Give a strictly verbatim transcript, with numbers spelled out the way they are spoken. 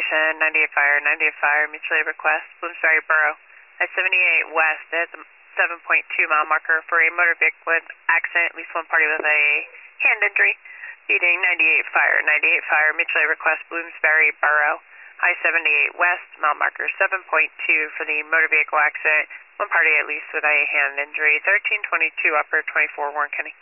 station, ninety-eight fire, ninety-eight fire, mutual aid request, Bloomsbury Borough. I seventy-eight west, there's a seven point two mile marker for a motor vehicle accident, at least one party with a hand injury. Beating ninety-eight fire, ninety-eight fire, mutual aid request, Bloomsbury Borough. I seventy-eight west, mile marker seven point two for the motor vehicle accident, one party at least with a hand injury, thirteen twenty-two upper, twenty-four Warren County.